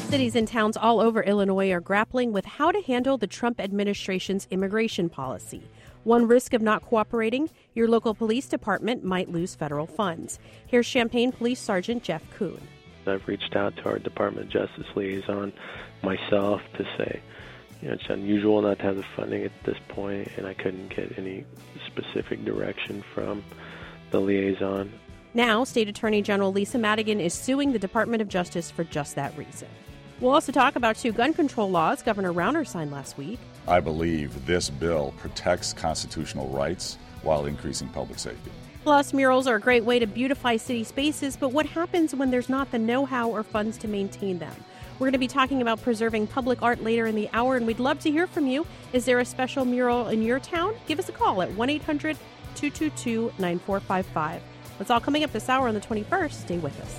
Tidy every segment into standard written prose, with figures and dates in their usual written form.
Cities and towns all over Illinois are grappling with how to handle the Trump administration's immigration policy. One risk of not cooperating, your local police department might lose federal funds. Here's Champaign Police Sergeant Jeff Kuhn. I've reached out to our Department of Justice liaison myself to say, it's unusual not to have the funding at this point, and I couldn't get any specific direction from the liaison. Now, State Attorney General Lisa Madigan is suing the Department of Justice for just that reason. We'll also talk about two gun control laws Governor Rauner signed last week. I believe this bill protects constitutional rights while increasing public safety. Plus, murals are a great way to beautify city spaces, but what happens when there's not the know-how or funds to maintain them? We're going to be talking about preserving public art later in the hour, and we'd love to hear from you. Is there a special mural in your town? Give us a call at 1-800-222-9455. That's all coming up this hour on the 21st. Stay with us.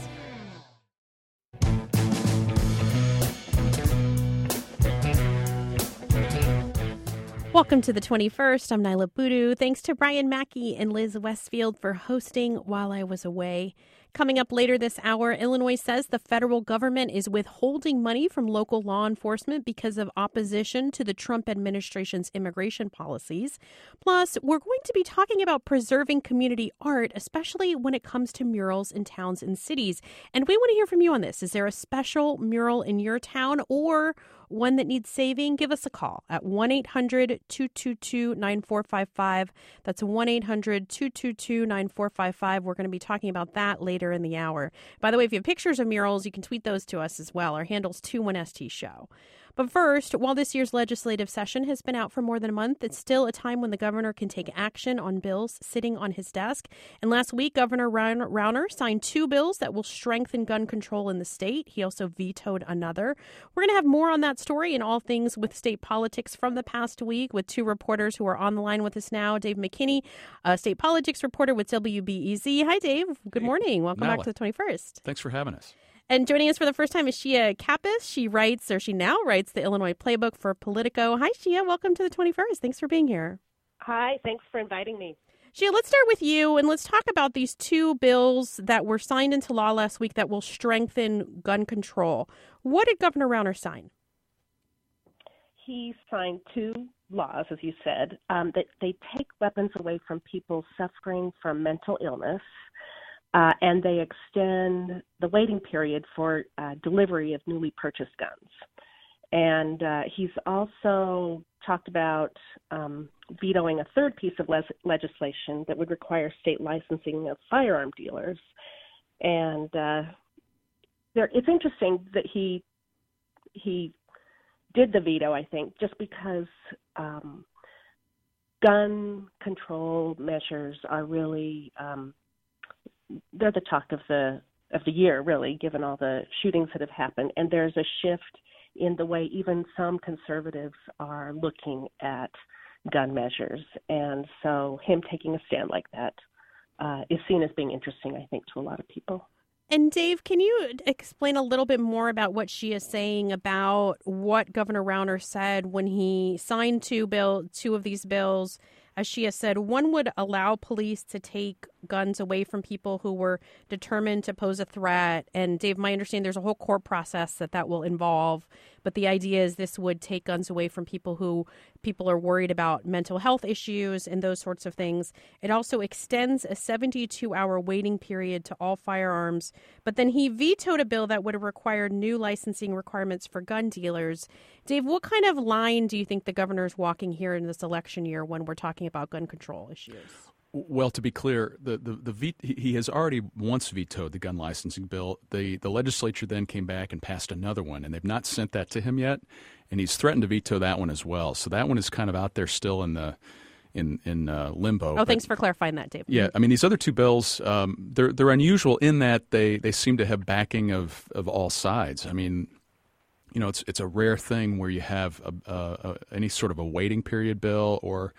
Welcome to the 21st. I'm Nyla Boodoo. Thanks to Brian Mackey and Liz Westfield for hosting while I was away. Coming up later this hour, Illinois says the federal government is withholding money from local law enforcement because of opposition to the Trump administration's immigration policies. Plus, we're going to be talking about preserving community art, especially when it comes to murals in towns and cities. And we want to hear from you on this. Is there a special mural in your town or one that needs saving? Give us a call at 1-800-222-9455. That's 1-800-222-9455. We're going to be talking about that later in the hour. By the way, if you have pictures of murals, you can tweet those to us as well. Our handle's 21ST Show. But first, while this year's legislative session has been out for more than a month, it's still a time when the governor can take action on bills sitting on his desk. And last week, Governor Rauner signed two bills that will strengthen gun control in the state. He also vetoed another. We're going to have more on that story and all things with state politics from the past week with two reporters who are on the line with us now. Dave McKinney, a state politics reporter with WBEZ. Hi, Dave. Good morning. Welcome back to the 21st. Thanks for having us. And joining us for the first time is Shia Kappas. She now writes the Illinois Playbook for Politico. Hi, Shia. Welcome to the 21st. Thanks for being here. Hi. Thanks for inviting me. Shia, let's start with you, and let's talk about these two bills that were signed into law last week that will strengthen gun control. What did Governor Rauner sign? He signed two laws, as you said, that they take weapons away from people suffering from mental illness. And they extend the waiting period for delivery of newly purchased guns. And he's also talked about vetoing a third piece of legislation that would require state licensing of firearm dealers. And it's interesting that he did the veto, I think, just because gun control measures are really they're the talk of the year, really, given all the shootings that have happened. And there's a shift in the way even some conservatives are looking at gun measures. And so him taking a stand like that is seen as being interesting, I think, to a lot of people. And Dave, can you explain a little bit more about what she is saying about what Governor Rauner said when he signed two of these bills? As she has said, one would allow police to take guns away from people who were determined to pose a threat. And Dave, my understanding, there's a whole court process that will involve. But the idea is this would take guns away from people are worried about mental health issues and those sorts of things. It also extends a 72-hour waiting period to all firearms. But then he vetoed a bill that would have required new licensing requirements for gun dealers. Dave, what kind of line do you think the governor is walking here in this election year when we're talking about gun control issues? Well, to be clear, he has already once vetoed the gun licensing bill. The legislature then came back and passed another one, and they've not sent that to him yet. And he's threatened to veto that one as well. So that one is kind of out there still in limbo. Oh, thanks for clarifying that, Dave. Yeah, I mean, these other two bills, they're unusual in that they seem to have backing of all sides. I mean, it's a rare thing where you have any sort of a waiting period bill or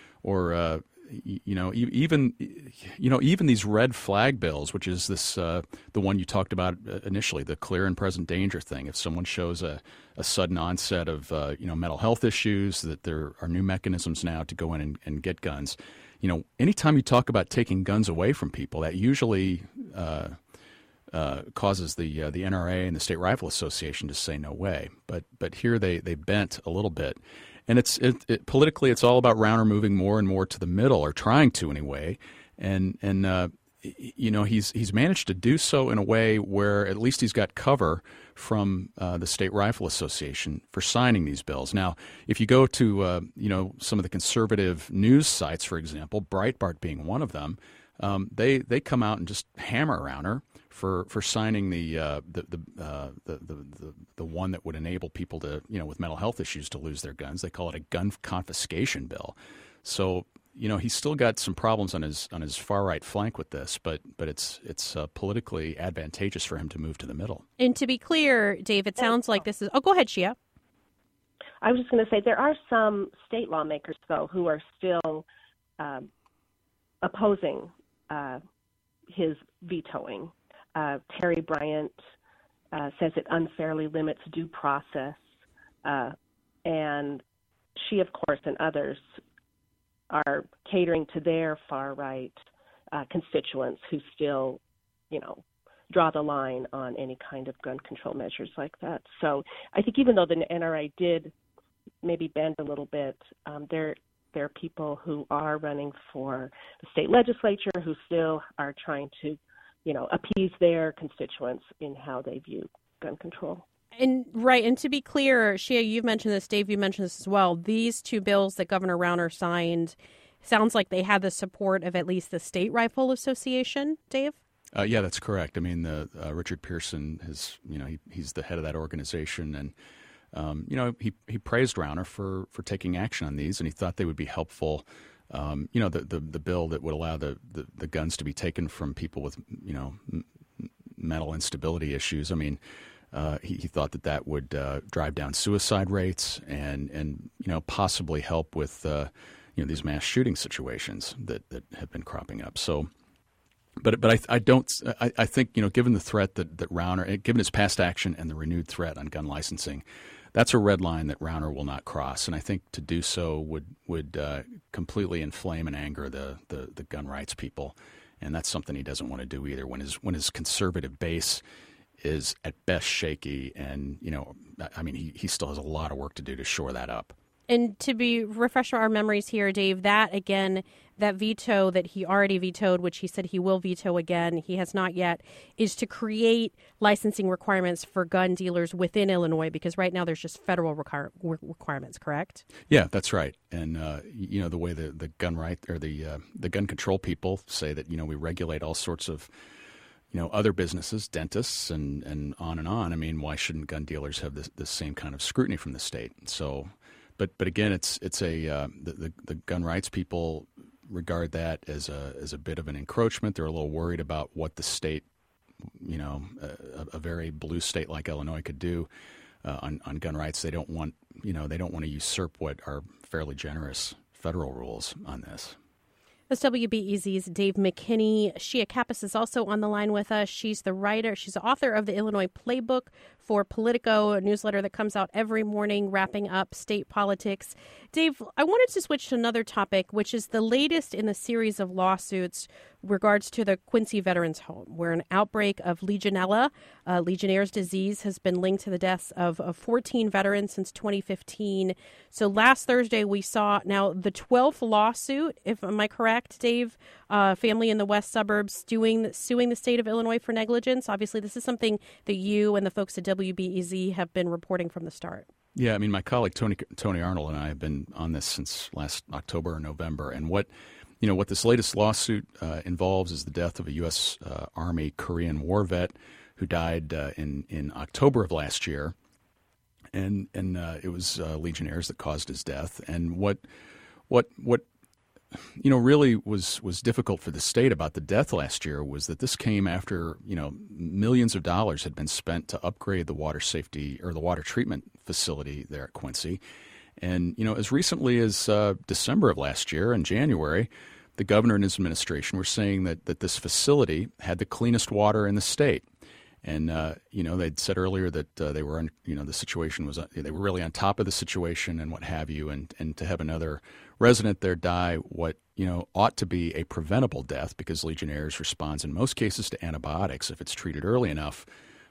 even these red flag bills, which is this the one you talked about initially, the clear and present danger thing. If someone shows a sudden onset of mental health issues, that there are new mechanisms now to go in and get guns. Anytime you talk about taking guns away from people, that usually causes the NRA and the State Rifle Association to say no way. But here they bent a little bit, and it's politically it's all about Rauner moving more and more to the middle, or trying to anyway, and he's managed to do so in a way where at least he's got cover from the State Rifle Association for signing these bills. Now, if you go to some of the conservative news sites, for example, Breitbart being one of them, they come out and just hammer Rauner for signing the one that would enable people to with mental health issues to lose their guns. They call it a gun confiscation bill. So he's still got some problems on his far right flank with this, but it's politically advantageous for him to move to the middle. And to be clear, Dave, it sounds like this is. Oh, go ahead, Shia. I was just going to say there are some state lawmakers though who are still opposing his vetoing. Terry Bryant says it unfairly limits due process, and she, of course, and others are catering to their far-right constituents who still, draw the line on any kind of gun control measures like that. So I think even though the NRA did maybe bend a little bit, there are people who are running for the state legislature who still are trying to, appease their constituents in how they view gun control. And to be clear, Shia, you've mentioned this, Dave, you mentioned this as well. These two bills that Governor Rauner signed, sounds like they had the support of at least the State Rifle Association, Dave? Yeah, that's correct. I mean, Richard Pearson he's the head of that organization, and he praised Rauner for taking action on these, and he thought they would be helpful. The bill that would allow the guns to be taken from people with mental instability issues. I mean, he thought that would drive down suicide rates and possibly help with these mass shooting situations that have been cropping up. So, but I think given the threat that Rauner, given his past action and the renewed threat on gun licensing, that's a red line that Rauner will not cross. And I think to do so would completely inflame and anger the gun rights people, and that's something he doesn't want to do either. When his conservative base is at best shaky, and he still has a lot of work to do to shore that up. And to refresh our memories here, Dave, that veto that he already vetoed, which he said he will veto again, he has not yet, is to create licensing requirements for gun dealers within Illinois, because right now there's just federal requirements, correct? Yeah, that's right. And the way the gun right or the gun control people say that we regulate all sorts of other businesses, dentists, and on and on. I mean, why shouldn't gun dealers have the same kind of scrutiny from the state? So, but again, the gun rights people regard that as a bit of an encroachment. They're a little worried about what the state, a very blue state like Illinois could do on gun rights. They don't want to usurp what are fairly generous federal rules on this. That's WBEZ's Dave McKinney. Shia Kappas is also on the line with us. She's the author of the Illinois Playbook for Politico, a newsletter that comes out every morning, wrapping up state politics. Dave, I wanted to switch to another topic, which is the latest in the series of lawsuits regards to the Quincy Veterans Home, where an outbreak of Legionella, Legionnaire's disease, has been linked to the deaths of 14 veterans since 2015. So last Thursday, we saw now the 12th lawsuit, am I correct, Dave? Family in the west suburbs suing the state of Illinois for negligence. Obviously, this is something that you and the folks at WBEZ have been reporting from the start. Yeah, I mean, my colleague Tony Arnold and I have been on this since last October or November, and what this latest lawsuit involves is the death of a U.S. Army Korean War vet who died in October of last year, and it was Legionnaires that caused his death. And what really was difficult for the state about the death last year was that this came after millions of dollars had been spent to upgrade the water safety or the water treatment facility there at Quincy. And as recently as December of last year, in January, the governor and his administration were saying that this facility had the cleanest water in the state. And they'd said earlier that they were, the situation was, they were really on top of the situation and what have you, and to have another resident there die what ought to be a preventable death, because Legionnaires responds in most cases to antibiotics if it's treated early enough.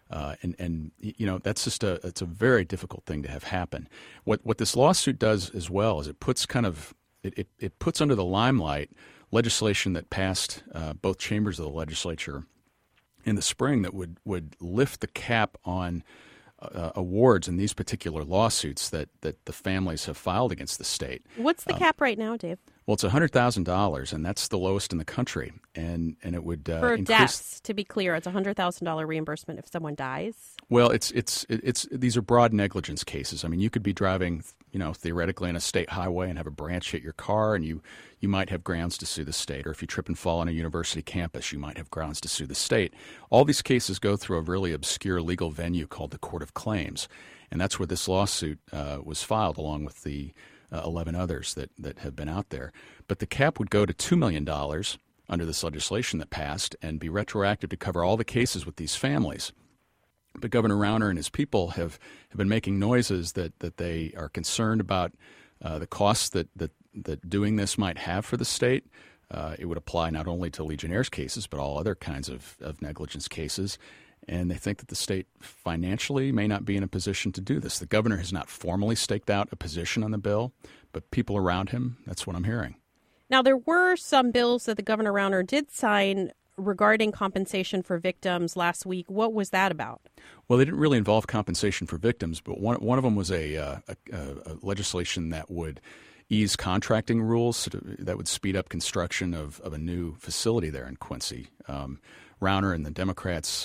That's just it's a very difficult thing to have happen. What this lawsuit does as well is it puts it puts under the limelight legislation that passed both chambers of the legislature in the spring that would lift the cap on awards in these particular lawsuits that the families have filed against the state. What's the cap right now, Dave? Well, it's $100,000, and that's the lowest in the country. And it would for deaths. To be clear, it's $100,000 reimbursement if someone dies. Well, it's these are broad negligence cases. I mean, you could be driving, theoretically on a state highway and have a branch hit your car, and you might have grounds to sue the state. Or if you trip and fall on a university campus, you might have grounds to sue the state. All these cases go through a really obscure legal venue called the Court of Claims, and that's where this lawsuit was filed, along with the 11 others that have been out there. But the cap would go to $2 million under this legislation that passed and be retroactive to cover all the cases with these families. But Governor Rauner and his people have been making noises that they are concerned about the costs that doing this might have for the state. It would apply not only to Legionnaires cases, but all other kinds of negligence cases. And they think that the state financially may not be in a position to do this. The governor has not formally staked out a position on the bill, but people around him, that's what I'm hearing. Now, there were some bills that the Governor Rauner did sign regarding compensation for victims last week. What was that about? Well, they didn't really involve compensation for victims, but one of them was a legislation that would ease contracting rules that would speed up construction of a new facility there in Quincy. Rauner and the Democrats,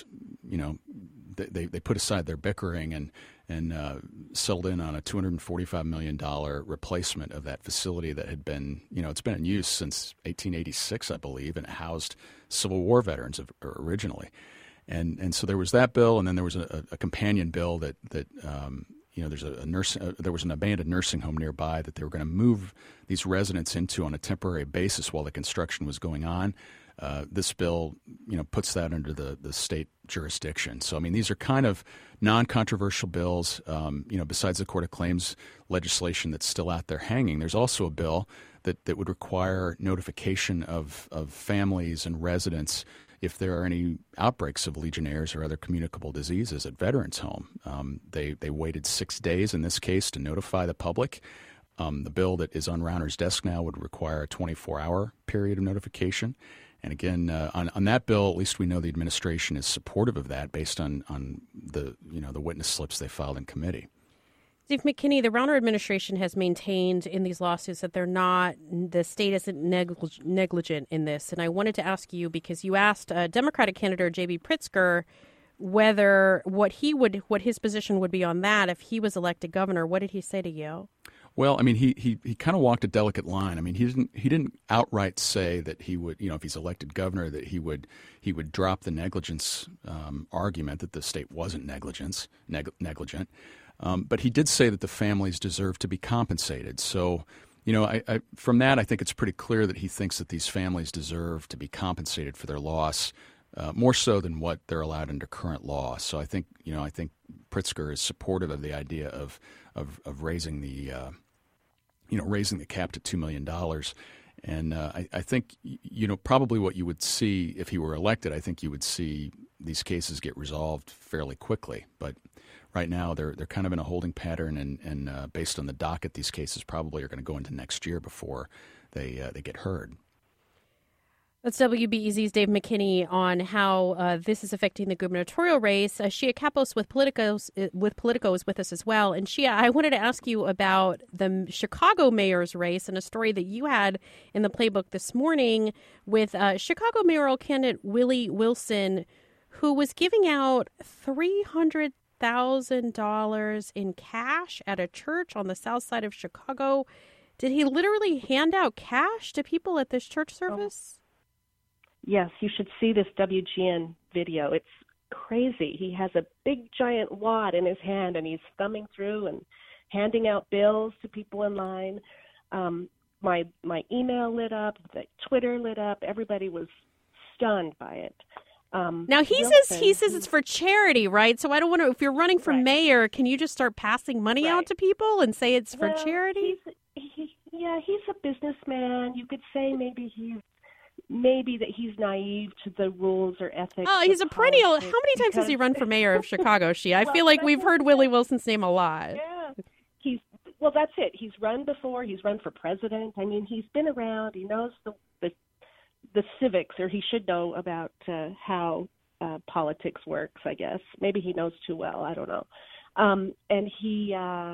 they put aside their bickering and settled in on a $245 million replacement of that facility that had been, it's been in use since 1886, I believe, and it housed Civil War veterans originally. And so there was that bill, and then there was a companion bill that there was an abandoned nursing home nearby that they were going to move these residents into on a temporary basis while the construction was going on. This bill, puts that under the state jurisdiction. So, I mean, these are kind of non-controversial bills. Besides the Court of Claims legislation that's still out there hanging, there's also a bill that would require notification of families and residents if there are any outbreaks of Legionnaires or other communicable diseases at veterans' home. They waited 6 days in this case to notify the public. The bill that is on Rauner's desk now would require a 24-hour period of notification. And again, on that bill, at least we know the administration is supportive of that based on the witness slips they filed in committee. Steve McKinney, the Rauner administration has maintained in these lawsuits that the state isn't negligent in this. And I wanted to ask you, because you asked Democratic candidate J.B. Pritzker what his position would be on that if he was elected governor. What did he say to you? Well, I mean, he kind of walked a delicate line. I mean, he didn't outright say that he would, if he's elected governor, that he would drop the negligence argument that the state wasn't negligent. But he did say that the families deserve to be compensated. So, from that, I think it's pretty clear that he thinks that these families deserve to be compensated for their loss, more so than what they're allowed under current law. So I think Pritzker is supportive of the idea of raising the raising the cap to $2 million. And I think, probably what you would see if he were elected, I think you would see these cases get resolved fairly quickly. But right now they're kind of in a holding pattern, and based on the docket, these cases probably are going to go into next year before they get heard. That's WBEZ's Dave McKinney on how this is affecting the gubernatorial race. Shia Kapos with Politico is with us as well. And Shia, I wanted to ask you about the Chicago mayor's race and a story that you had in the playbook this morning with Chicago mayoral candidate Willie Wilson, who was giving out $300,000 in cash at a church on the south side of Chicago. Did he literally hand out cash to people at this church service? Yes, you should see this WGN video. It's crazy. He has a big giant wad in his hand, and he's thumbing through and handing out bills to people in line. My email lit up, the Twitter lit up. Everybody was stunned by it. Now he says it's for charity, right? So I don't want to. If you're running for mayor, can you just start passing money out to people and say it's for charity? He's a businessman. You could say maybe that he's naive to the rules or ethics. Oh, he's a perennial. How many times has he run for mayor of Chicago? I feel like we've heard Willie Wilson's name a lot. Yeah, that's it. He's run before. He's run for president. I mean, he's been around. He knows the civics, or he should know about how politics works, I guess. Maybe he knows too well. I don't know. And he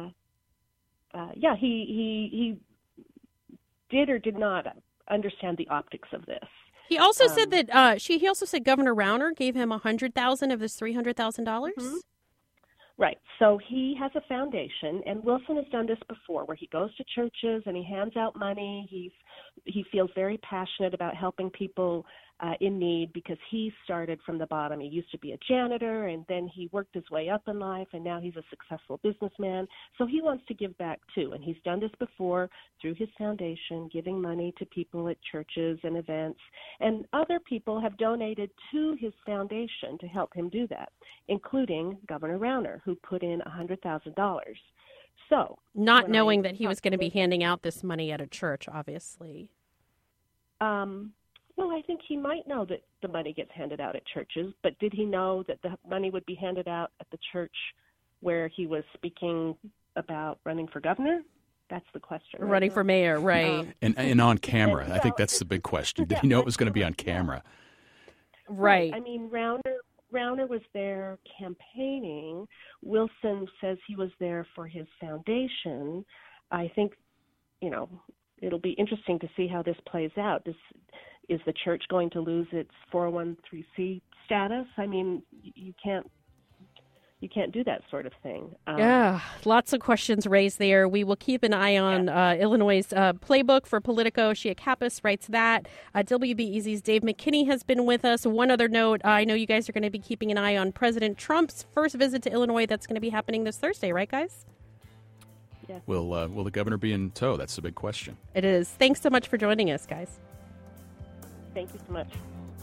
did or did not understand the optics of this. He also said that he also said Governor Rauner gave him $100,000 of this $300,000. Mm-hmm. Right. So he has a foundation, and Wilson has done this before, where he goes to churches and he hands out money. He feels very passionate about helping people in need because he started from the bottom. He used to be a janitor, and then he worked his way up in life, and now he's a successful businessman. So he wants to give back too, and he's done this before through his foundation, giving money to people at churches and events. And other people have donated to his foundation to help him do that, including Governor Rauner, who put in $100,000. So, not knowing that he was going to be handing out this money at a church, obviously. Well, I think he might know that the money gets handed out at churches, but did he know that the money would be handed out at the church where he was speaking about running for governor? That's the question. Right? Running for mayor, right. And on camera. I think that's the big question. Did he know it was going to be on camera? Right. I mean, Rauner was there campaigning. Wilson says he was there for his foundation. I think, it'll be interesting to see how this plays out. Is the church going to lose its 401(c) status? I mean, you can't do that sort of thing. Lots of questions raised there. We will keep an eye on Illinois' playbook for Politico. Shia Kappas writes that. WBEZ's Dave McKinney has been with us. One other note, I know you guys are going to be keeping an eye on President Trump's first visit to Illinois. That's going to be happening this Thursday, right, guys? Yes. Will the governor be in tow? That's the big question. It is. Thanks so much for joining us, guys. Thank you so much.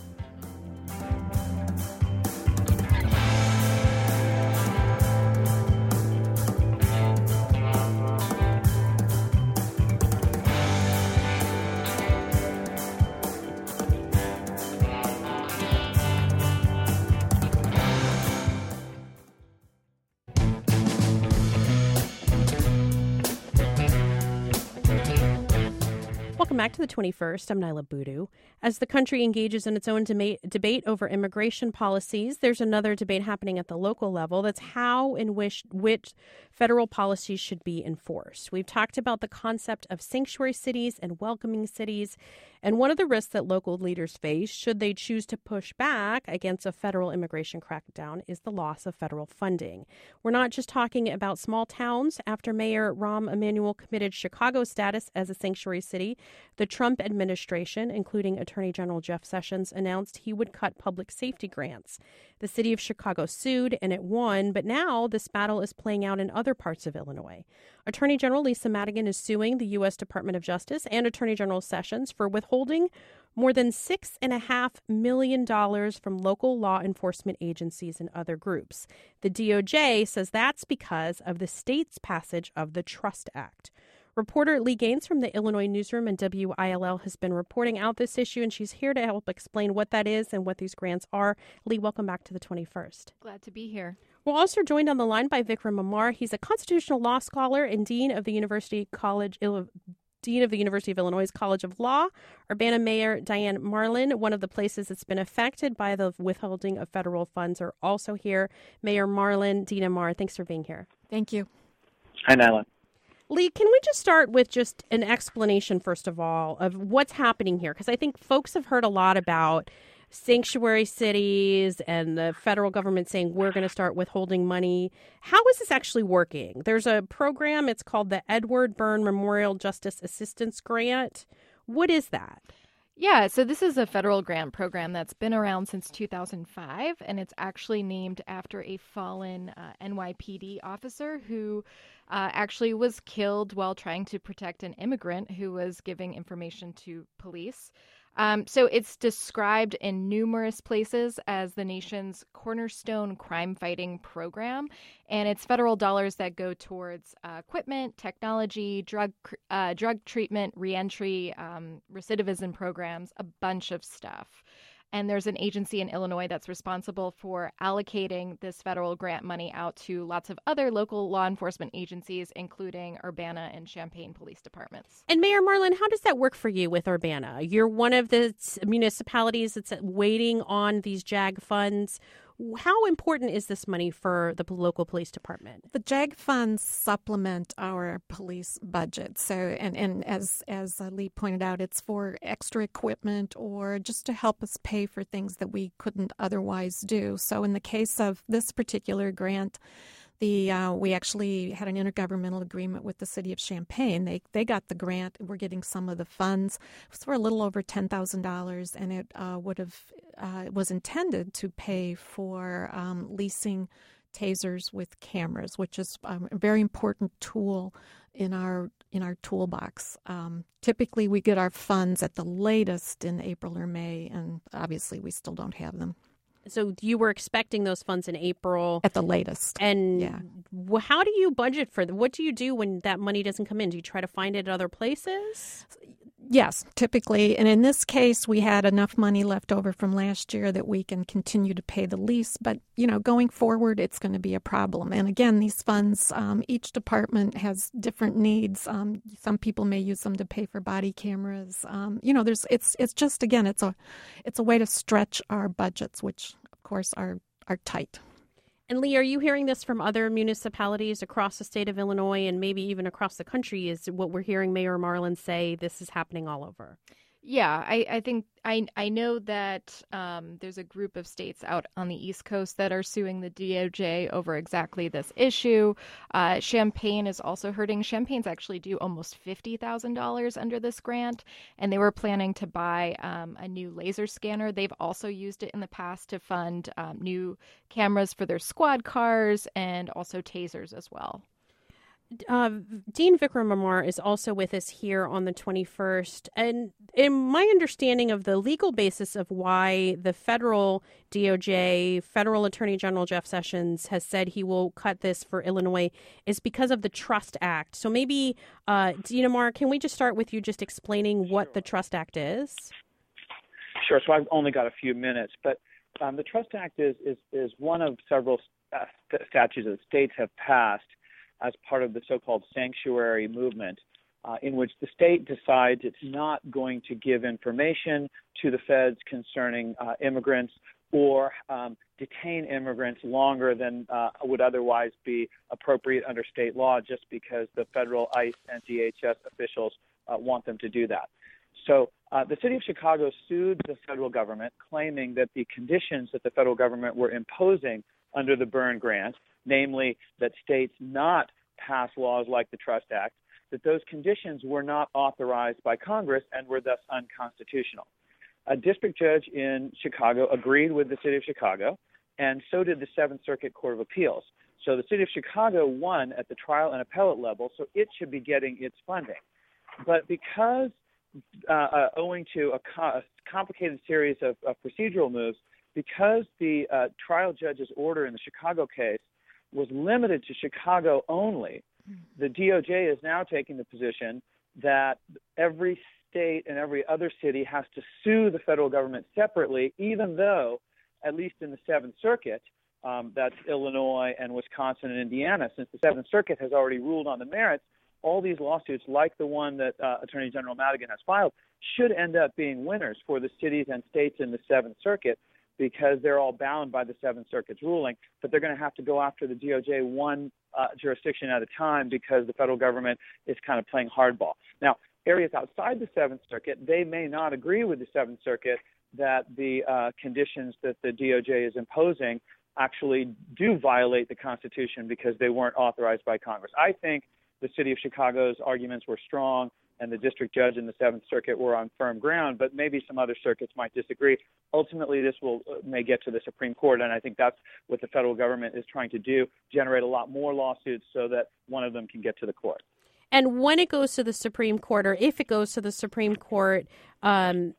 Welcome back to the 21st. I'm Nyla Boodoo. As the country engages in its own debate over immigration policies, there's another debate happening at the local level. That's how and which federal policies should be enforced. We've talked about the concept of sanctuary cities and welcoming cities, and one of the risks that local leaders face should they choose to push back against a federal immigration crackdown is the loss of federal funding. We're not just talking about small towns. After Mayor Rahm Emanuel committed Chicago's status as a sanctuary city, the Trump administration, including Attorney General Jeff Sessions, announced he would cut public safety grants. The city of Chicago sued, and it won, but now this battle is playing out in other parts of Illinois. Attorney General Lisa Madigan is suing the U.S. Department of Justice and Attorney General Sessions for withholding more than $6.5 million from local law enforcement agencies and other groups. The DOJ says that's because of the state's passage of the Trust Act. Reporter Lee Gaines from the Illinois Newsroom and WILL has been reporting out this issue, and she's here to help explain what that is and what these grants are. Lee, welcome back to the 21st. Glad to be here. We're also joined on the line by Vikram Amar. He's a constitutional law scholar and Dean of the University of Illinois College of Law. Urbana Mayor Diane Marlin, one of the places that's been affected by the withholding of federal funds, are also here. Mayor Marlin, Dean Amar, thanks for being here. Thank you. Hi, Nyla. Lee, can we just start with just an explanation, first of all, of what's happening here? Because I think folks have heard a lot about sanctuary cities and the federal government saying we're going to start withholding money. How is this actually working? There's a program. It's called the Edward Byrne Memorial Justice Assistance Grant. What is that? Yeah, so this is a federal grant program that's been around since 2005, and it's actually named after a fallen NYPD officer who actually was killed while trying to protect an immigrant who was giving information to police. So it's described in numerous places as the nation's cornerstone crime-fighting program, and it's federal dollars that go towards equipment, technology, drug treatment, reentry, recidivism programs, a bunch of stuff. And there's an agency in Illinois that's responsible for allocating this federal grant money out to lots of other local law enforcement agencies, including Urbana and Champaign police departments. And Mayor Marlin, how does that work for you with Urbana? You're one of the municipalities that's waiting on these JAG funds. How important is this money for the local police department? The JAG funds supplement our police budget. So, and as Lee pointed out, it's for extra equipment or just to help us pay for things that we couldn't otherwise do. So in the case of this particular grant, we actually had an intergovernmental agreement with the city of Champaign. They got the grant. We're getting some of the funds. It was for a little over $10,000, and it was intended to pay for leasing tasers with cameras, which is a very important tool in our toolbox. Typically, we get our funds at the latest in April or May, and obviously, we still don't have them. So you were expecting those funds in April. At the latest. And yeah. How do you budget for them? What do you do when that money doesn't come in? Do you try to find it at other places? Yes, typically. And in this case, we had enough money left over from last year that we can continue to pay the lease. But, going forward, it's going to be a problem. And again, these funds, each department has different needs. Some people may use them to pay for body cameras. It's just, again, it's a way to stretch our budgets, which, of course, are tight. And Lee, are you hearing this from other municipalities across the state of Illinois and maybe even across the country? Is what we're hearing Mayor Marlin say this is happening all over? Yeah, I think I know that there's a group of states out on the East Coast that are suing the DOJ over exactly this issue. Champaign is also hurting. Champaign's actually due almost $50,000 under this grant, and they were planning to buy a new laser scanner. They've also used it in the past to fund new cameras for their squad cars and also tasers as well. Dean Vikram Amar is also with us here on the 21st. And in my understanding of the legal basis of why the federal DOJ, Federal Attorney General Jeff Sessions, has said he will cut this for Illinois is because of the Trust Act. So maybe, Dean Amar, can we just start with you just explaining what the Trust Act is? Sure. So I've only got a few minutes, but the Trust Act is one of several statutes that states have passed as part of the so-called sanctuary movement, in which the state decides it's not going to give information to the feds concerning immigrants or detain immigrants longer than would otherwise be appropriate under state law just because the federal ICE and DHS officials want them to do that. So the city of Chicago sued the federal government, claiming that the conditions that the federal government were imposing under the Byrne Grant, namely that states not pass laws like the Trust Act, that those conditions were not authorized by Congress and were thus unconstitutional. A district judge in Chicago agreed with the city of Chicago, and so did the Seventh Circuit Court of Appeals. So the city of Chicago won at the trial and appellate level, so it should be getting its funding. But because owing to a complicated series of procedural moves, because the trial judge's order in the Chicago case was limited to Chicago only, the DOJ is now taking the position that every state and every other city has to sue the federal government separately, even though, at least in the Seventh Circuit, that's Illinois and Wisconsin and Indiana, since the Seventh Circuit has already ruled on the merits, all these lawsuits, like the one that Attorney General Madigan has filed, should end up being winners for the cities and states in the Seventh Circuit, because they're all bound by the Seventh Circuit's ruling, but they're going to have to go after the DOJ one jurisdiction at a time because the federal government is kind of playing hardball. Now, areas outside the Seventh Circuit, they may not agree with the Seventh Circuit that the conditions that the DOJ is imposing actually do violate the Constitution because they weren't authorized by Congress. I think the city of Chicago's arguments were strong, and the district judge in the Seventh Circuit were on firm ground, but maybe some other circuits might disagree. Ultimately, this may get to the Supreme Court, and I think that's what the federal government is trying to do, generate a lot more lawsuits so that one of them can get to the court. And when it goes to the Supreme Court, or if it goes to the Supreme Court,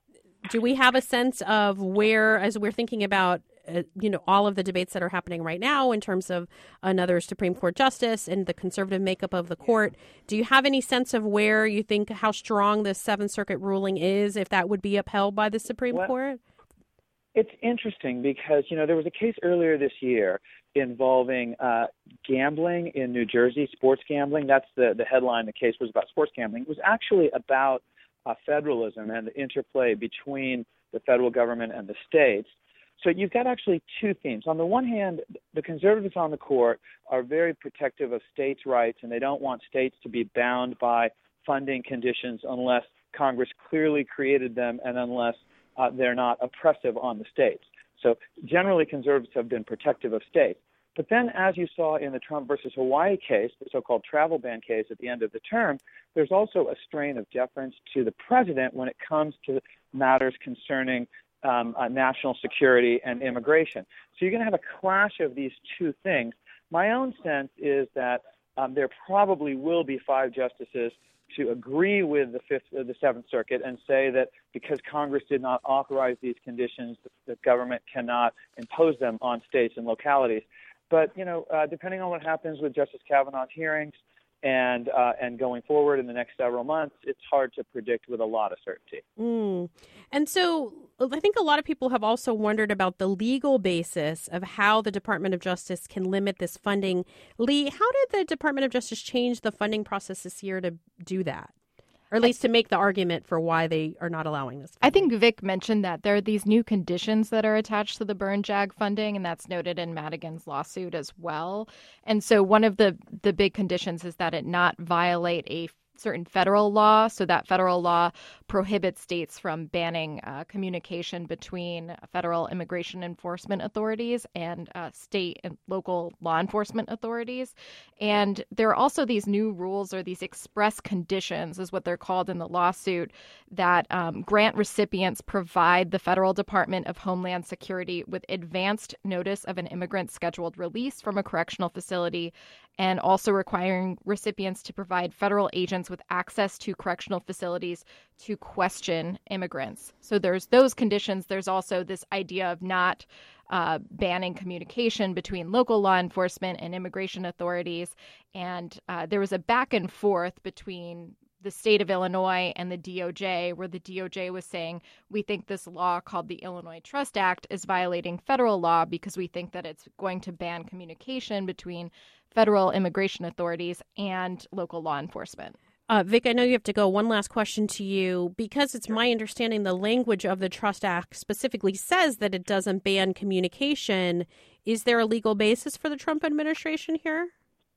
Do we have a sense of where, as we're thinking about all of the debates that are happening right now in terms of another Supreme Court justice and the conservative makeup of the court, do you have any sense of where you think how strong the Seventh Circuit ruling is, if that would be upheld by the Supreme Court? It's interesting because, there was a case earlier this year involving gambling in New Jersey, sports gambling. That's the headline. The case was about sports gambling. It was actually about federalism and the interplay between the federal government and the states. So you've got actually two themes. On the one hand, the conservatives on the court are very protective of states' rights, and they don't want states to be bound by funding conditions unless Congress clearly created them and unless they're not oppressive on the states. So generally, conservatives have been protective of states. But then, as you saw in the Trump versus Hawaii case, the so-called travel ban case at the end of the term, there's also a strain of deference to the president when it comes to matters concerning national security and immigration. So you're going to have a clash of these two things. My own sense is that there probably will be 5 justices to agree with the Seventh Circuit and say that because Congress did not authorize these conditions, the government cannot impose them on states and localities. But, depending on what happens with Justice Kavanaugh's hearings and going forward in the next several months, it's hard to predict with a lot of certainty. And so I think a lot of people have also wondered about the legal basis of how the Department of Justice can limit this funding. Lee, how did the Department of Justice change the funding process this year to do that? Or at least to make the argument for why they are not allowing this funding? I think Vic mentioned that there are these new conditions that are attached to the Burn JAG funding, and that's noted in Madigan's lawsuit as well. And so one of the big conditions is that it not violate a certain federal law. So that federal law prohibits states from banning communication between federal immigration enforcement authorities and state and local law enforcement authorities. And there are also these new rules, or these express conditions is what they're called in the lawsuit, that grant recipients provide the Federal Department of Homeland Security with advanced notice of an immigrant's scheduled release from a correctional facility, and also requiring recipients to provide federal agents with access to correctional facilities to question immigrants. So there's those conditions. There's also this idea of not banning communication between local law enforcement and immigration authorities. And there was a back and forth between the state of Illinois and the DOJ, where the DOJ was saying, we think this law called the Illinois Trust Act is violating federal law because we think that it's going to ban communication between federal immigration authorities and local law enforcement. Vic, I know you have to go. One last question to you. Because it's my understanding the language of the Trust Act specifically says that it doesn't ban communication, is there a legal basis for the Trump administration here?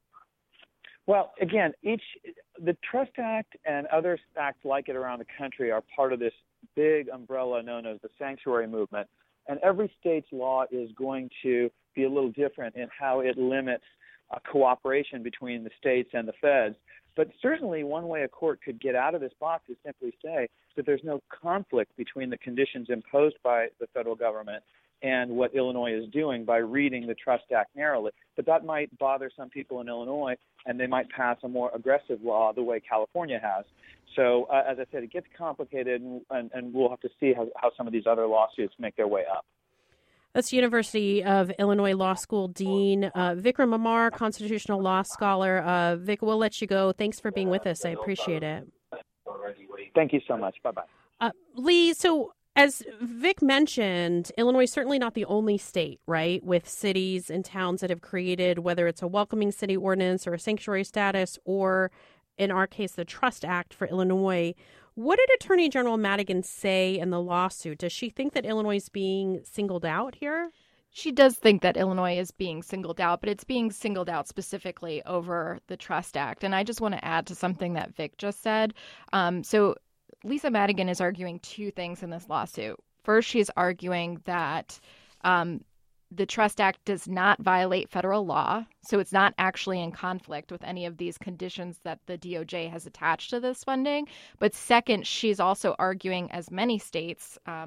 Well, again, the Trust Act and other acts like it around the country are part of this big umbrella known as the sanctuary movement. And every state's law is going to be a little different in how it limits cooperation between the states and the feds. But certainly one way a court could get out of this box is simply say that there's no conflict between the conditions imposed by the federal government and what Illinois is doing by reading the Trust Act narrowly. But that might bother some people in Illinois, and they might pass a more aggressive law the way California has. So, as I said, it gets complicated, and we'll have to see how some of these other lawsuits make their way up. That's University of Illinois Law School Dean Vikram Amar, constitutional law scholar. Vic, we'll let you go. Thanks for being with us. I appreciate it. Thank you so much. Bye-bye. Lee, so as Vic mentioned, Illinois is certainly not the only state, right, with cities and towns that have created, whether it's a welcoming city ordinance or a sanctuary status, or in our case, the Trust Act for Illinois. What did Attorney General Madigan say in the lawsuit? Does she think that Illinois is being singled out here? She does think that Illinois is being singled out, but it's being singled out specifically over the Trust Act. And I just want to add to something that Vic just said. So Lisa Madigan is arguing two things in this lawsuit. First, she's arguing that the Trust Act does not violate federal law, so it's not actually in conflict with any of these conditions that the DOJ has attached to this funding. But second, she's also arguing, as many states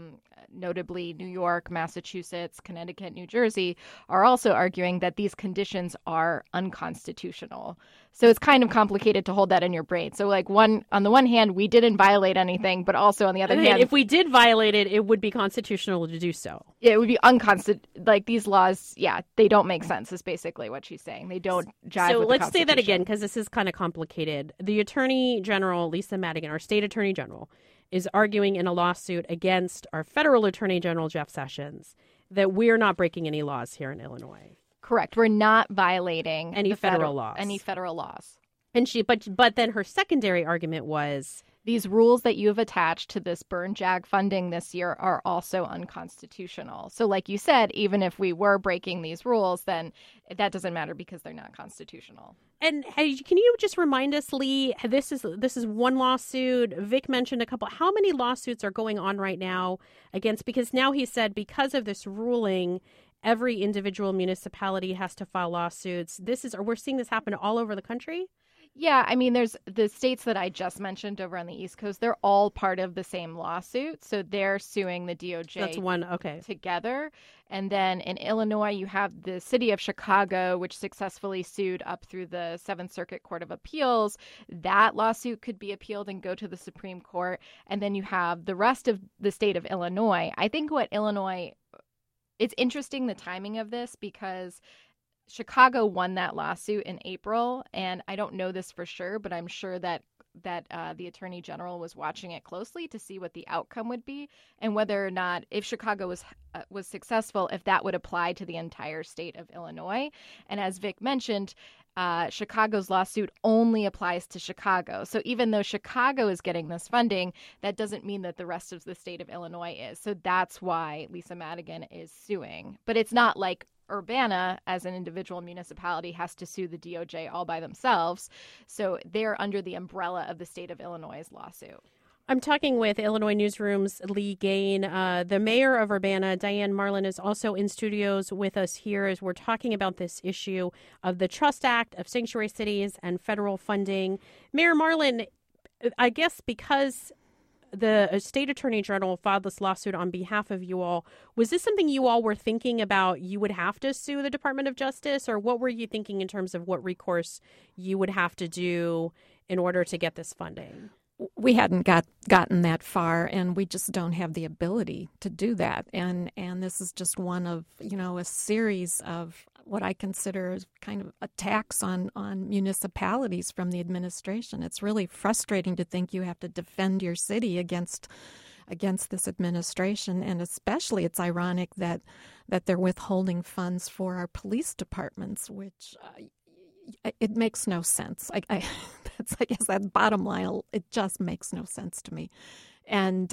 notably New York, Massachusetts, Connecticut, New Jersey, are also arguing that these conditions are unconstitutional. So it's kind of complicated to hold that in your brain. So on the one hand, we didn't violate anything, but also on the other hand, if we did violate it, it would be constitutional to do so. It would be unconstitutional. Like these laws, they don't make sense is basically what she's saying. They don't jive so with the let's say that Constitution. again, because this is kind of complicated. The Attorney General, Lisa Madigan, our state Attorney General, is arguing in a lawsuit against our federal Attorney General, Jeff Sessions, that we're not breaking any laws here in Illinois. Correct. We're not violating any federal laws. Any federal laws. And but then her secondary argument was these rules that you have attached to this burn jag funding this year are also unconstitutional. So like you said, even if we were breaking these rules, then that doesn't matter because they're not constitutional. And hey, can you just remind us, Lee, this is one lawsuit. Vic mentioned a couple. How many lawsuits are going on right now against, because now he said because of this ruling, every individual municipality has to file lawsuits. We're seeing this happen all over the country? Yeah, I mean, there's the states that I just mentioned over on the East Coast. They're all part of the same lawsuit. So they're suing the DOJ That's one, okay. together. And then in Illinois, you have the city of Chicago, which successfully sued up through the Seventh Circuit Court of Appeals. That lawsuit could be appealed and go to the Supreme Court. And then you have the rest of the state of Illinois. I think it's interesting the timing of this because Chicago won that lawsuit in April, and I don't know this for sure, but I'm sure that the Attorney General was watching it closely to see what the outcome would be and whether or not, if Chicago was successful, if that would apply to the entire state of Illinois. And as Vic mentioned, Chicago's lawsuit only applies to Chicago. So even though Chicago is getting this funding, that doesn't mean that the rest of the state of Illinois is. So that's why Lisa Madigan is suing. But it's not like Urbana, as an individual municipality, has to sue the DOJ all by themselves. So they're under the umbrella of the state of Illinois' lawsuit. I'm talking with Illinois Newsroom's Lee Gain. The mayor of Urbana, Diane Marlin, is also in studios with us here as we're talking about this issue of the Trust Act, of sanctuary cities, and federal funding. Mayor Marlin, I guess because the state attorney general filed this lawsuit on behalf of you all, was this something you all were thinking about? You would have to sue the Department of Justice, or what were you thinking in terms of what recourse you would have to do in order to get this funding? We hadn't gotten that far, and we just don't have the ability to do that. And this is just one of, a series of what I consider as kind of attacks on municipalities from the administration. It's really frustrating to think you have to defend your city against this administration, and especially it's ironic that they're withholding funds for our police departments, which it makes no sense. I guess that bottom line. It just makes no sense to me, and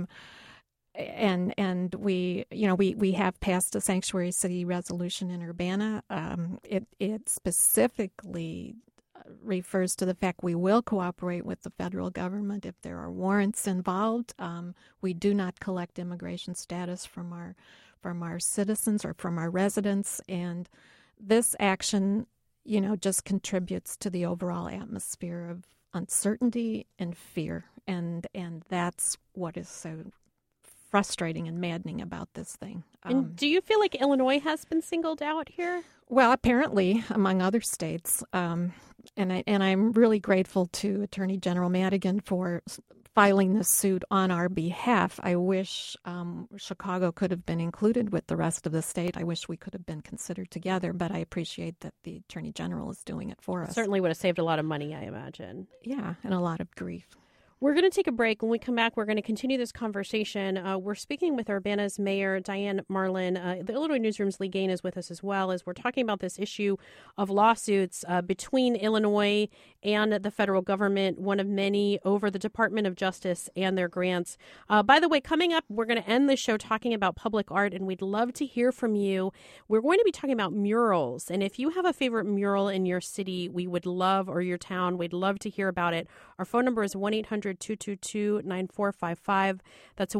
we have passed a sanctuary city resolution in Urbana. It specifically refers to the fact we will cooperate with the federal government if there are warrants involved. We do not collect immigration status from our citizens or from our residents, and this action, just contributes to the overall atmosphere of uncertainty and fear, and that's what is so frustrating and maddening about this thing. And do you feel like Illinois has been singled out here? Well, apparently, among other states, and I'm really grateful to Attorney General Madigan for filing this suit on our behalf. I wish Chicago could have been included with the rest of the state. I wish we could have been considered together, but I appreciate that the Attorney General is doing it for us. Certainly would have saved a lot of money, I imagine. Yeah, and a lot of grief. We're going to take a break. When we come back, we're going to continue this conversation. We're speaking with Urbana's mayor, Diane Marlin. The Illinois Newsroom's Lee Gain is with us as well, as we're talking about this issue of lawsuits between Illinois and the federal government, one of many over the Department of Justice and their grants. By the way, coming up, we're going to end the show talking about public art, and we'd love to hear from you. We're going to be talking about murals, and if you have a favorite mural in your city, we would love, or your town, we'd love to hear about it. Our phone number is 1-800-222-9455. That's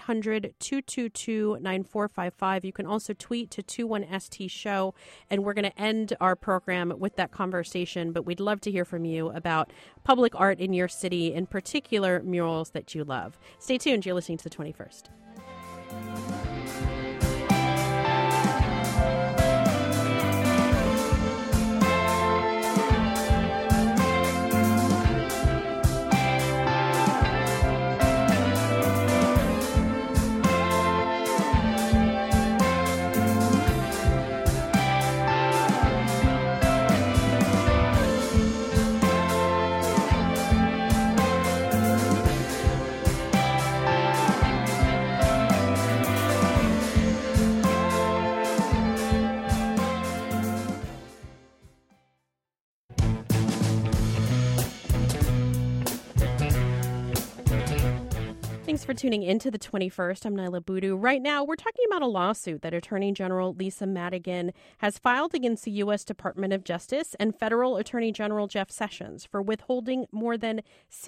1-800-222-9455. You can also tweet to 21ST Show, and we're going to end our program with that conversation. But we'd love to hear from you about public art in your city, in particular murals that you love. Stay tuned. You're listening to The 21st. Thanks for tuning into the 21st. I'm Nyla Boodoo. Right now, we're talking about a lawsuit that Attorney General Lisa Madigan has filed against the U.S. Department of Justice and Federal Attorney General Jeff Sessions for withholding more than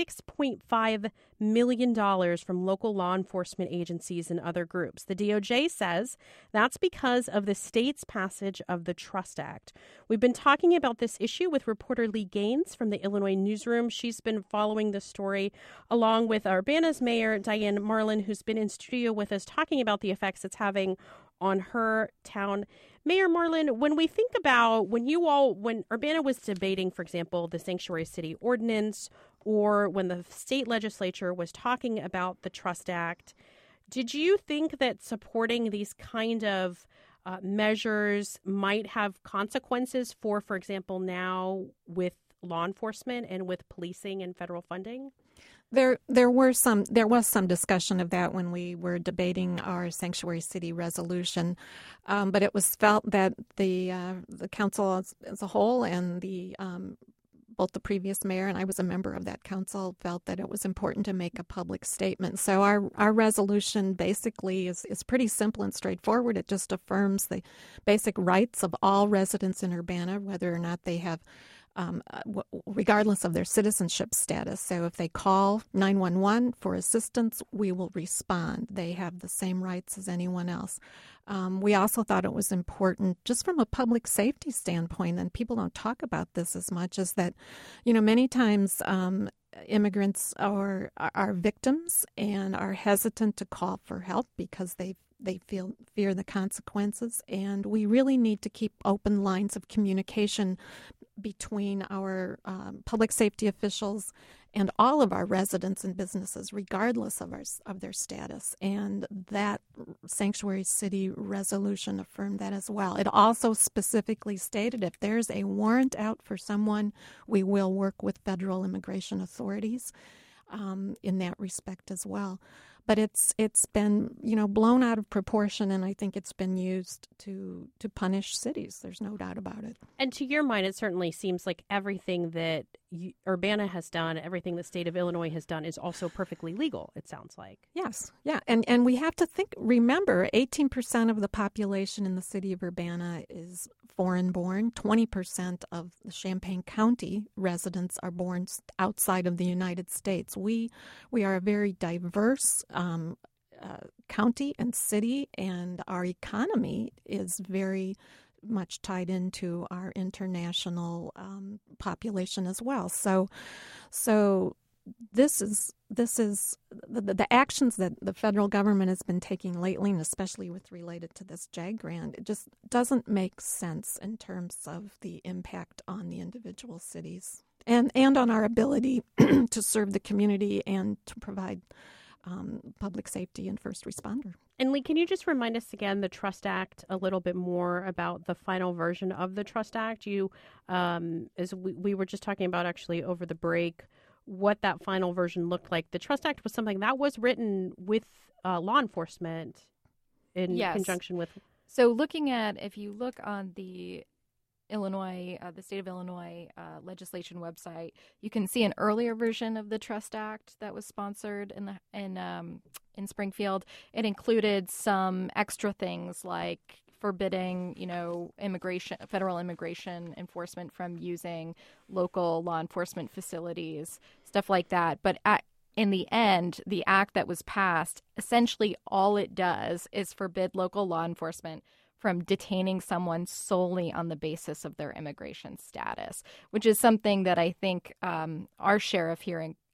$6.5 million from local law enforcement agencies and other groups. The DOJ says that's because of the state's passage of the Trust Act. We've been talking about this issue with reporter Lee Gaines from the Illinois Newsroom. She's been following this story along with Urbana's mayor, Diane Marlin, who's been in studio with us talking about the effects it's having on her town. Mayor Marlin, when we think about when Urbana was debating, for example, the Sanctuary City Ordinance, or when the state legislature was talking about the Trust Act, did you think that supporting these kind of measures might have consequences for example, now with law enforcement and with policing and federal funding? There was some discussion of that when we were debating our Sanctuary City resolution, but it was felt that the council as a whole and both the previous mayor and I was a member of that council felt that it was important to make a public statement. So our resolution basically is pretty simple and straightforward. It just affirms the basic rights of all residents in Urbana, whether or not they have regardless of their citizenship status. So if they call 911 for assistance, we will respond. They have the same rights as anyone else. We also thought it was important just from a public safety standpoint, and people don't talk about this as much, is that, many times immigrants are victims and are hesitant to call for help because they fear the consequences, and we really need to keep open lines of communication between our public safety officials and all of our residents and businesses, regardless of their status. And that Sanctuary City resolution affirmed that as well. It also specifically stated if there's a warrant out for someone, we will work with federal immigration authorities in that respect as well. But it's been blown out of proportion, and I think it's been used to punish cities. There's no doubt about it. And to your mind, it certainly seems like everything that Urbana has done, everything the state of Illinois has done, is also perfectly legal. It sounds like. Yes, yeah, and we have to remember, 18% of the population in the city of Urbana is foreign-born. 20% of the Champaign County residents are born outside of the United States. We are a very diverse county and city, and our economy is very much tied into our international population as well. So this is the actions that the federal government has been taking lately, and especially related to this JAG grant. It just doesn't make sense in terms of the impact on the individual cities and on our ability to serve the community and to provide public safety and first responder. And Lee, can you just remind us again the Trust Act, a little bit more about the final version of the Trust Act? You, as we were just talking about actually over the break, what that final version looked like. The Trust Act was something that was written with law enforcement in conjunction with. So if you look on the Illinois, the state of Illinois legislation website, you can see an earlier version of the Trust Act that was sponsored in Springfield. It included some extra things like forbidding, federal immigration enforcement from using local law enforcement facilities, stuff like that. But in the end, the act that was passed, essentially all it does is forbid local law enforcement from detaining someone solely on the basis of their immigration status, which is something that I think our sheriff here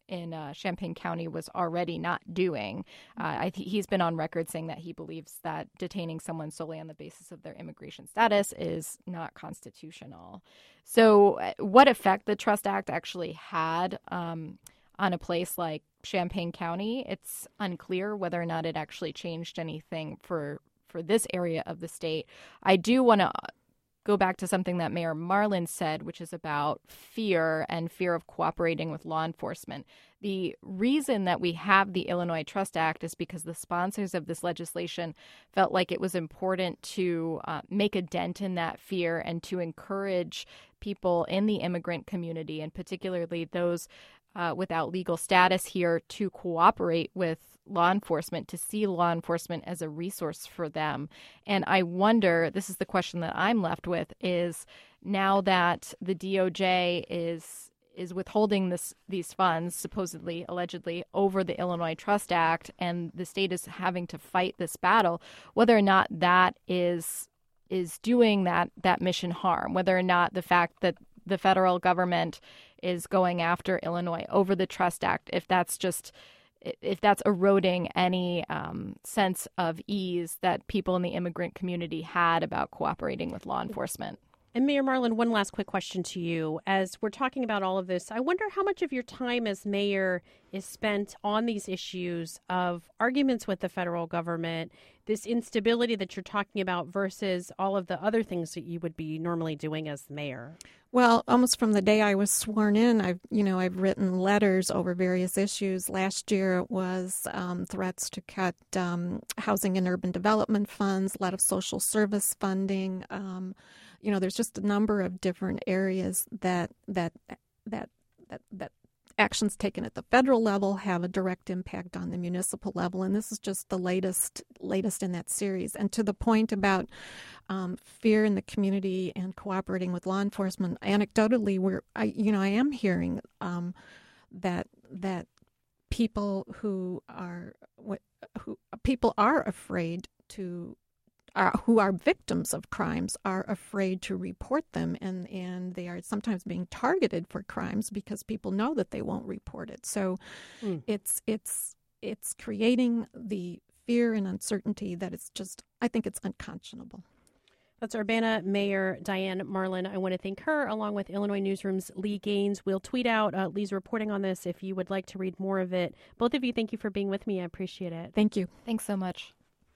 in Champaign County was already not doing. He's been on record saying that he believes that detaining someone solely on the basis of their immigration status is not constitutional. So what effect the Trust Act actually had on a place like Champaign County, it's unclear whether or not it actually changed anything for this area of the state. I do want to go back to something that Mayor Marlin said, which is about fear and fear of cooperating with law enforcement. The reason that we have the Illinois Trust Act is because the sponsors of this legislation felt like it was important to make a dent in that fear and to encourage people in the immigrant community, and particularly those without legal status here, to cooperate with law enforcement, to see law enforcement as a resource for them. And I wonder, this is the question that I'm left with, is now that the DOJ is withholding these funds, supposedly, allegedly, over the Illinois Trust Act, and the state is having to fight this battle, whether or not that is doing that mission harm, whether or not the fact that the federal government is going after Illinois over the Trust Act, if that's eroding any sense of ease that people in the immigrant community had about cooperating with law enforcement. And Mayor Marlin, one last quick question to you. As we're talking about all of this, I wonder how much of your time as mayor is spent on these issues of arguments with the federal government, this instability that you're talking about versus all of the other things that you would be normally doing as mayor. Well, almost from the day I was sworn in, I've written letters over various issues. Last year it was threats to cut housing and urban development funds, a lot of social service funding. There's just a number of different areas that actions taken at the federal level have a direct impact on the municipal level, and this is just the latest in that series. And to the point about fear in the community and cooperating with law enforcement, anecdotally, I am hearing that people who are afraid to. Who are victims of crimes are afraid to report them, and they are sometimes being targeted for crimes because people know that they won't report it. So it's creating the fear and uncertainty that I think it's unconscionable. That's Urbana Mayor Diane Marlin. I want to thank her, along with Illinois Newsroom's Lee Gaines. We'll tweet out Lee's reporting on this if you would like to read more of it. Both of you, thank you for being with me. I appreciate it. Thank you. Thanks so much.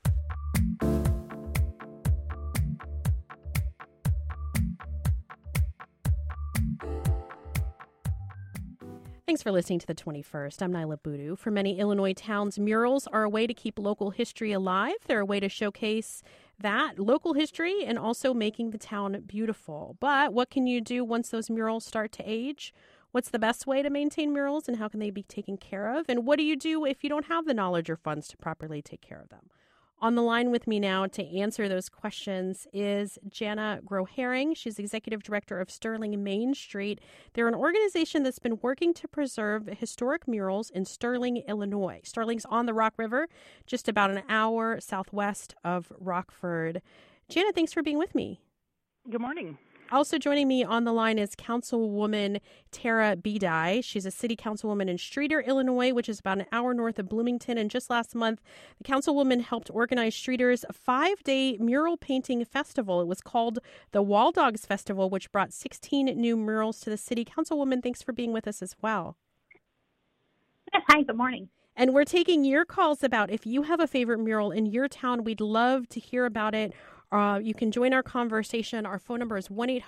Thanks for listening to The 21st. I'm Nyla Boodoo. For many Illinois towns, murals are a way to keep local history alive. They're a way to showcase that local history and also making the town beautiful. But what can you do once those murals start to age? What's the best way to maintain murals, and how can they be taken care of? And what do you do if you don't have the knowledge or funds to properly take care of them? On the line with me now to answer those questions is Jana Grow-Herring. She's Executive Director of Sterling Main Street. They're an organization that's been working to preserve historic murals in Sterling, Illinois. Sterling's on the Rock River, just about an hour southwest of Rockford. Jana, thanks for being with me. Good morning. Also joining me on the line is Councilwoman Tara Bedai. She's a city councilwoman in Streator, Illinois, which is about an hour north of Bloomington. And just last month, the councilwoman helped organize Streator's 5-day mural painting festival. It was called the Wall Dogs Festival, which brought 16 new murals to the city. Councilwoman, thanks for being with us as well. Hi, good morning. And we're taking your calls about if you have a favorite mural in your town. We'd love to hear about it. You can join our conversation. Our phone number is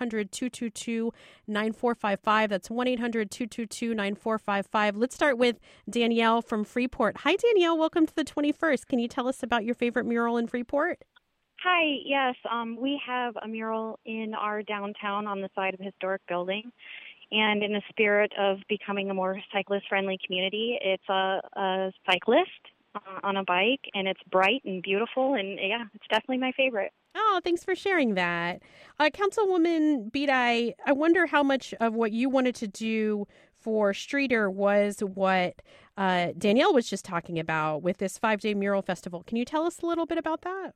1-800-222-9455. That's 1-800-222-9455. Let's start with Danielle from Freeport. Hi, Danielle. Welcome to the 21st. Can you tell us about your favorite mural in Freeport? Hi, yes. We have a mural in our downtown on the side of a historic building. And in the spirit of becoming a more cyclist-friendly community, it's a cyclist on a bike, and it's bright and beautiful, and yeah, it's definitely my favorite. Oh, thanks for sharing that. Councilwoman Bedai, I wonder how much of what you wanted to do for Streator was what Danielle was just talking about with this 5-day mural festival. Can you tell us a little bit about that?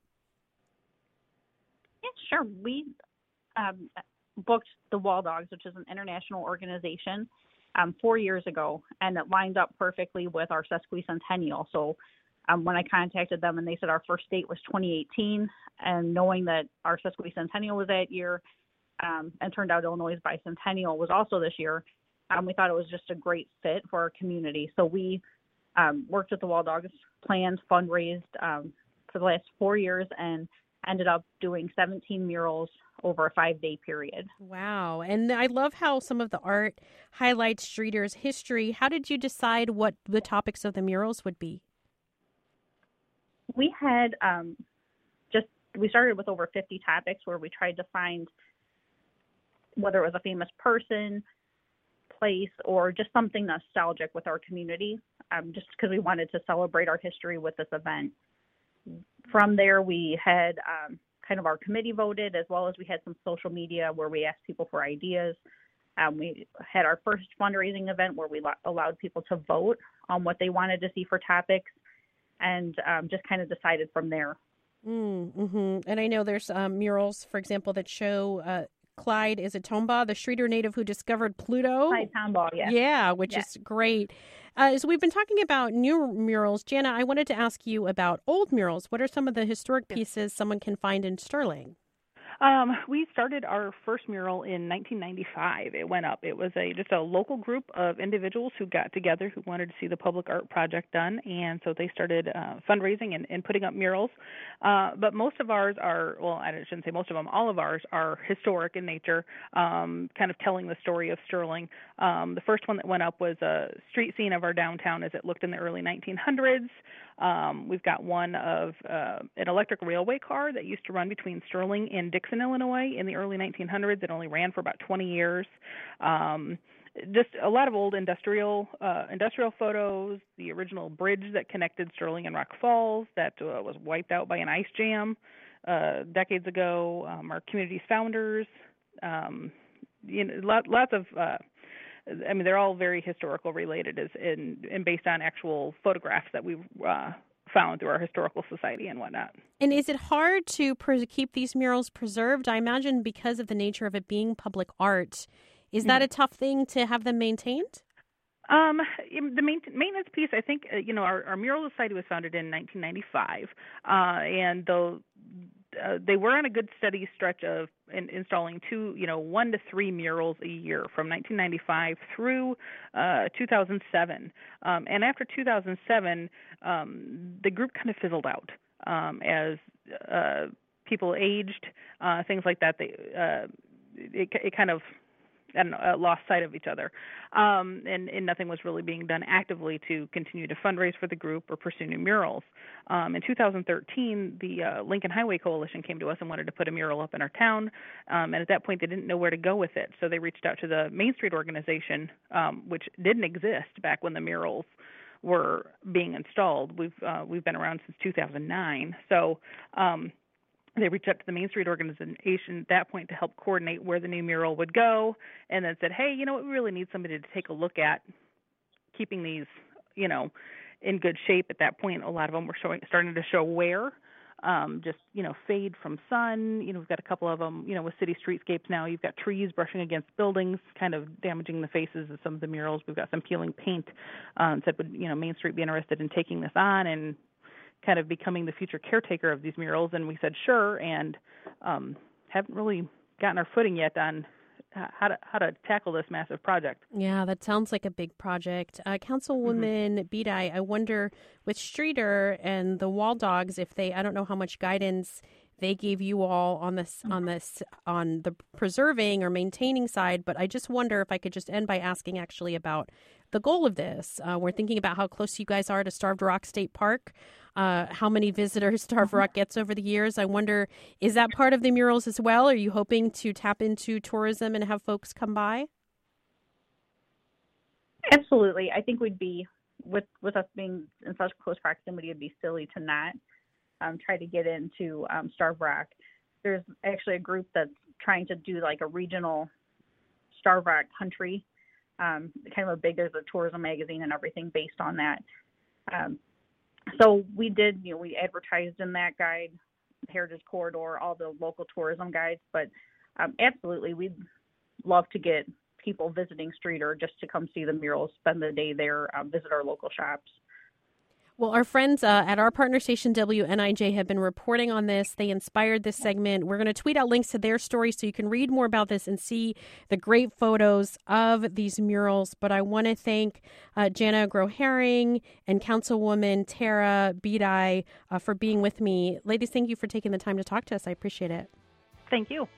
Yeah, sure. We booked the Wall Dogs, which is an international organization 4 years ago, and it lined up perfectly with our sesquicentennial. So when I contacted them and they said our first date was 2018, and knowing that our sesquicentennial was that year, and turned out Illinois' bicentennial was also this year, we thought it was just a great fit for our community. So we worked with the Wall Dogs, planned, fundraised for the last 4 years, and ended up doing 17 murals over a 5-day period. Wow. And I love how some of the art highlights Streeter's history. How did you decide what the topics of the murals would be? We had we started with over 50 topics where we tried to find whether it was a famous person, place, or just something nostalgic with our community, just because we wanted to celebrate our history with this event. From there, we had kind of our committee voted, as well as we had some social media where we asked people for ideas. We had our first fundraising event where we allowed people to vote on what they wanted to see for topics, and just kind of decided from there. Mm-hmm. And I know there's murals, for example, that show Clyde Tombaugh, the Streeter native who discovered Pluto. Clyde Tombaugh, yes. Yeah, which is great. So we've been talking about new murals. Jana, I wanted to ask you about old murals. What are some of the historic pieces someone can find in Sterling? We started our first mural in 1995. It went up. It was just a local group of individuals who got together who wanted to see the public art project done, and so they started fundraising and putting up murals. But most of ours are, well, I shouldn't say most of them, all of ours are historic in nature, kind of telling the story of Sterling. The first one that went up was a street scene of our downtown as it looked in the early 1900s. We've got one of an electric railway car that used to run between Sterling and Dixon, Illinois in the early 1900s. It only ran for about 20 years. Just a lot of old industrial photos, the original bridge that connected Sterling and Rock Falls that was wiped out by an ice jam decades ago, our community's founders, lots of they're all very historical related and based on actual photographs that we've found through our historical society and whatnot. And is it hard to keep these murals preserved? I imagine because of the nature of it being public art. Is that a tough thing to have them maintained? The maintenance piece, I think, our Mural Society was founded in 1995, and they were on a good steady stretch of installing 1 to 3 murals a year from 1995 through 2007. And after 2007, the group kind of fizzled out as people aged, things like that. It kind of lost sight of each other, and nothing was really being done actively to continue to fundraise for the group or pursue new murals. In 2013, the Lincoln Highway Coalition came to us and wanted to put a mural up in our town, and at that point they didn't know where to go with it, so they reached out to the Main Street organization, which didn't exist back when the murals were being installed. We've been around since 2009, so they reached out to the Main Street organization at that point to help coordinate where the new mural would go, and then said, hey, we really need somebody to take a look at keeping these, in good shape. At that point, a lot of them were starting to show wear, fade from sun. We've got a couple of them, with city streetscapes now. You've got trees brushing against buildings, kind of damaging the faces of some of the murals. We've got some peeling paint. Said, would, Main Street be interested in taking this on and kind of becoming the future caretaker of these murals? And we said sure, and haven't really gotten our footing yet on how to tackle this massive project. Yeah, that sounds like a big project. Councilwoman Bedi, I wonder with Streeter and the Wall Dogs, if I don't know how much guidance they gave you all on the preserving or maintaining side, but I just wonder if I could just end by asking actually about the goal of this. We're thinking about how close you guys are to Starved Rock State Park, how many visitors Starved Rock gets over the years. I wonder, is that part of the murals as well? Are you hoping to tap into tourism and have folks come by? Absolutely. I think we'd be, with us being in such close proximity, it'd be silly to not try to get into Starved Rock. There's actually a group that's trying to do like a regional Starved Rock country, kind of there's a tourism magazine and everything based on that. So we did, we advertised in that guide, Heritage Corridor, all the local tourism guides, but absolutely, we'd love to get people visiting Streator just to come see the murals, spend the day there, visit our local shops. Well, our friends at our partner station, WNIJ, have been reporting on this. They inspired this segment. We're going to tweet out links to their stories so you can read more about this and see the great photos of these murals. But I want to thank Jana Grow-Herring and Councilwoman Tara Bedi for being with me. Ladies, thank you for taking the time to talk to us. I appreciate it. Thank you.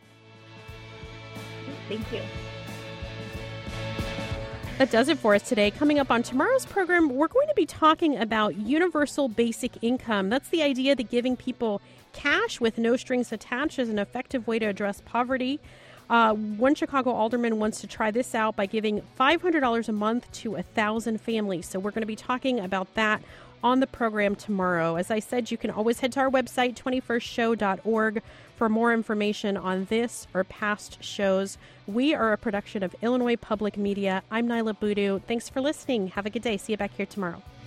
Thank you. That does it for us today. Coming up on tomorrow's program, we're going to be talking about universal basic income. That's the idea that giving people cash with no strings attached is an effective way to address poverty. One Chicago alderman wants to try this out by giving $500 a month to 1,000 families. So we're going to be talking about that on the program tomorrow. As I said, you can always head to our website, 21stshow.org, for more information on this or past shows. We are a production of Illinois Public Media. I'm Nyla Boodoo. Thanks for listening. Have a good day. See you back here tomorrow.